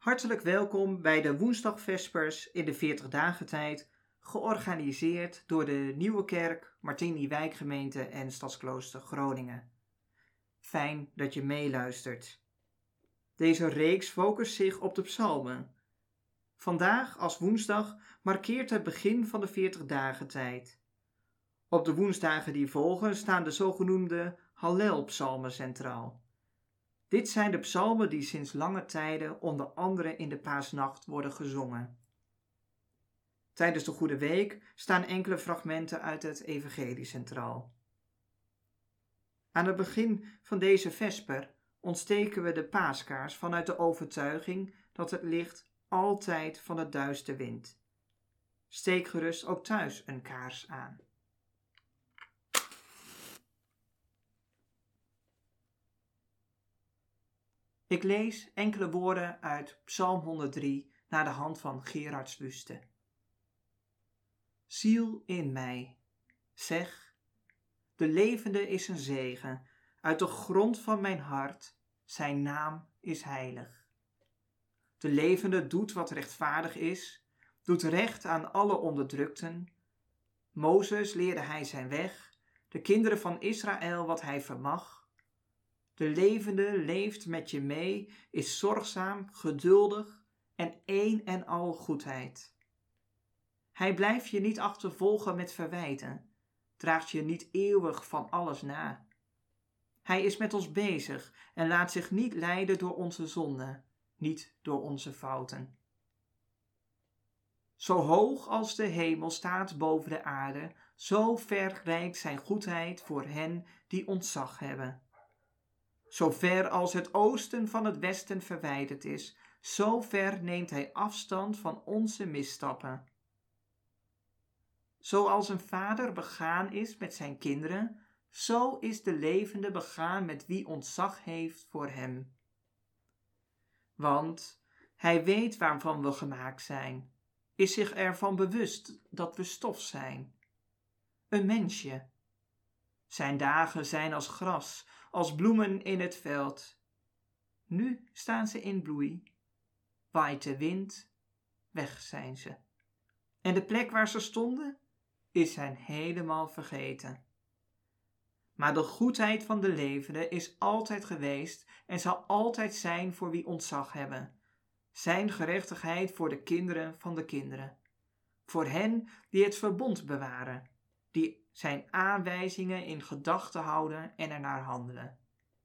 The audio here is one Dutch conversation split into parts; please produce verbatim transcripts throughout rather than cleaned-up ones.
Hartelijk welkom bij de woensdagvespers in de veertig dagen tijd, georganiseerd door de Nieuwe Kerk, Martini Wijkgemeente en Stadsklooster Groningen. Fijn dat je meeluistert. Deze reeks focust zich op de psalmen. Vandaag, als woensdag, markeert het begin van de veertig dagen tijd. Op de woensdagen die volgen staan de zogenoemde Hallelpsalmen centraal. Dit zijn de psalmen die sinds lange tijden onder andere in de paasnacht worden gezongen. Tijdens de Goede Week staan enkele fragmenten uit het evangelie centraal. Aan het begin van deze vesper ontsteken we de paaskaars vanuit de overtuiging dat het licht altijd van het duister wint. Steek gerust ook thuis een kaars aan. Ik lees enkele woorden uit Psalm honderddrie naar de hand van Gerard Swuste. Ziel in mij, zeg, de levende is een zegen, uit de grond van mijn hart, zijn naam is heilig. De levende doet wat rechtvaardig is, doet recht aan alle onderdrukten. Mozes leerde hij zijn weg, de kinderen van Israël wat hij vermag. De levende leeft met je mee, is zorgzaam, geduldig en één en al goedheid. Hij blijft je niet achtervolgen met verwijten, draagt je niet eeuwig van alles na. Hij is met ons bezig en laat zich niet leiden door onze zonden, niet door onze fouten. Zo hoog als de hemel staat boven de aarde, zo ver reikt zijn goedheid voor hen die ontzag hebben. Zo ver als het oosten van het westen verwijderd is, zo ver neemt hij afstand van onze misstappen. Zoals een vader begaan is met zijn kinderen, zo is de levende begaan met wie ontzag heeft voor hem. Want hij weet waarvan we gemaakt zijn, is zich ervan bewust dat we stof zijn. Een mensje. Zijn dagen zijn als gras, als bloemen in het veld. Nu staan ze in bloei. Waait de wind, weg zijn ze. En de plek waar ze stonden, is hen helemaal vergeten. Maar de goedheid van de levende is altijd geweest en zal altijd zijn voor wie ontzag hebben. Zijn gerechtigheid voor de kinderen van de kinderen. Voor hen die het verbond bewaren, die zijn aanwijzingen in gedachten houden en ernaar handelen.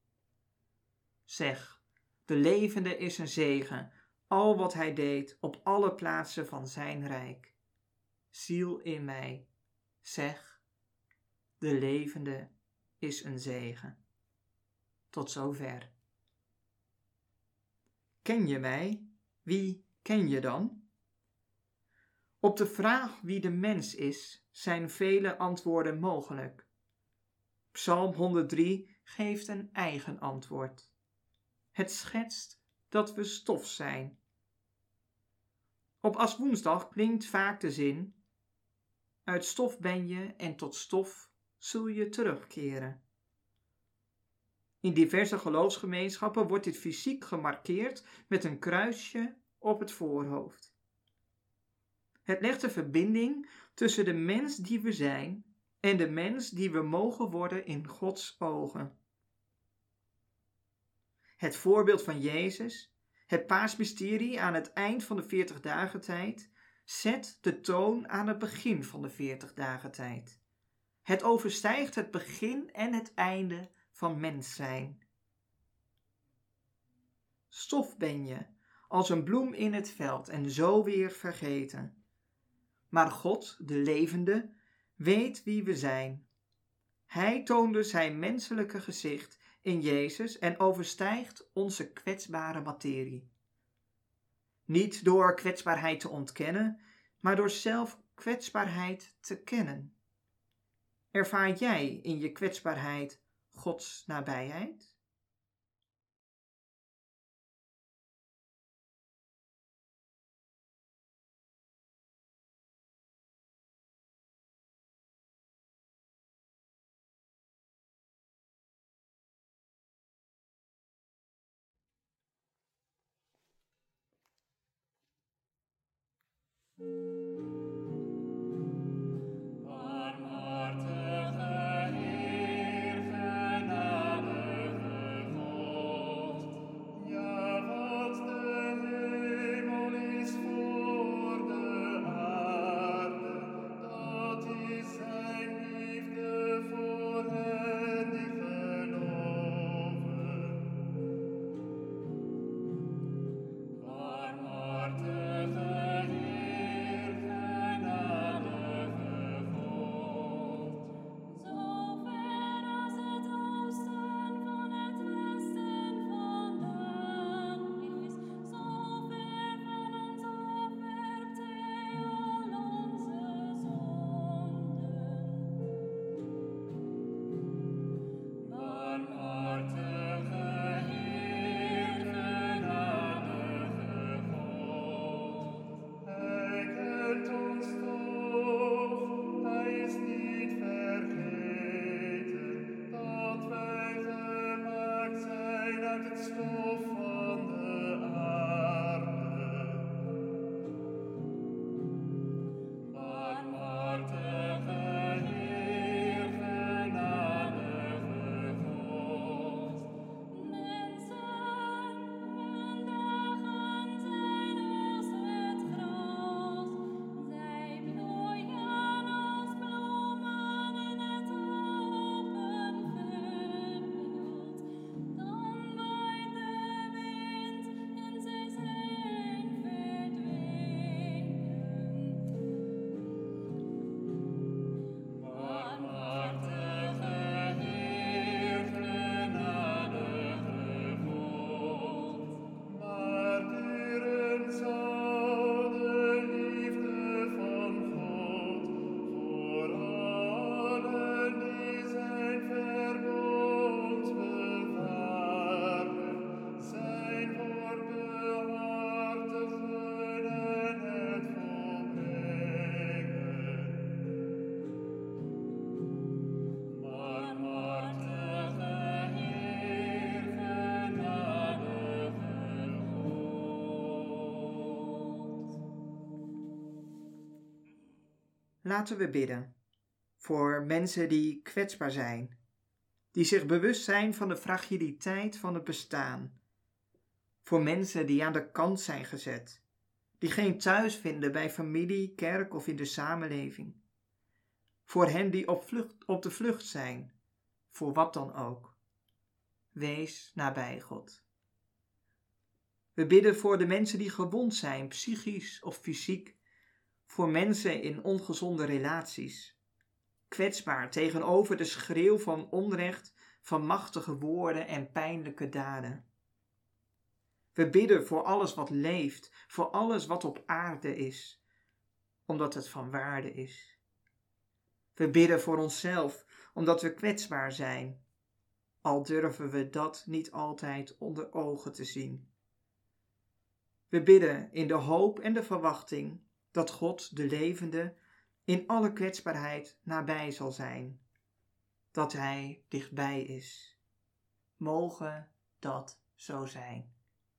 Zeg, de levende is een zegen, al wat hij deed op alle plaatsen van zijn rijk. Ziel in mij, zeg, de levende is een zegen. Tot zover. Ken je mij? Wie ken je dan? Op de vraag wie de mens is, zijn vele antwoorden mogelijk. Psalm honderddrie geeft een eigen antwoord. Het schetst dat we stof zijn. Op Aswoensdag klinkt vaak de zin: uit stof ben je en tot stof zul je terugkeren. In diverse geloofsgemeenschappen wordt dit fysiek gemarkeerd met een kruisje op het voorhoofd. Het legt de verbinding tussen de mens die we zijn en de mens die we mogen worden in Gods ogen. Het voorbeeld van Jezus, het paasmysterie aan het eind van de veertig dagen tijd, zet de toon aan het begin van de veertig dagen tijd. Het overstijgt het begin en het einde van mens zijn. Stof ben je, als een bloem in het veld en zo weer vergeten. Maar God, de levende, weet wie we zijn. Hij toonde zijn menselijke gezicht in Jezus en overstijgt onze kwetsbare materie. Niet door kwetsbaarheid te ontkennen, maar door zelf kwetsbaarheid te kennen. Ervaar jij in je kwetsbaarheid Gods nabijheid? Laten we bidden voor mensen die kwetsbaar zijn, die zich bewust zijn van de fragiliteit van het bestaan, voor mensen die aan de kant zijn gezet, die geen thuis vinden bij familie, kerk of in de samenleving, voor hen die op, vlucht, op de vlucht zijn, voor wat dan ook. Wees nabij God. We bidden voor de mensen die gewond zijn, psychisch of fysiek, voor mensen in ongezonde relaties, kwetsbaar tegenover de schreeuw van onrecht, van machtige woorden en pijnlijke daden. We bidden voor alles wat leeft, voor alles wat op aarde is, omdat het van waarde is. We bidden voor onszelf, omdat we kwetsbaar zijn, al durven we dat niet altijd onder ogen te zien. We bidden in de hoop en de verwachting dat God, de levende, in alle kwetsbaarheid nabij zal zijn, dat Hij dichtbij is. Mogen dat zo zijn.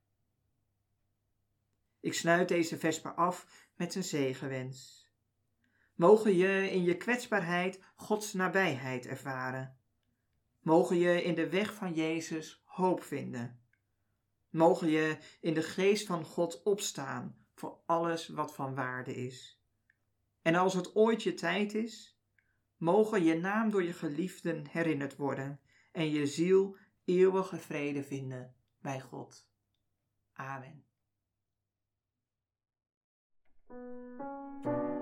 Ik sluit deze vesper af met een zegenwens. Mogen je in je kwetsbaarheid Gods nabijheid ervaren. Mogen je in de weg van Jezus hoop vinden. Mogen je in de geest van God opstaan voor alles wat van waarde is. En als het ooit je tijd is, mogen je naam door je geliefden herinnerd worden en je ziel eeuwige vrede vinden bij God. Amen.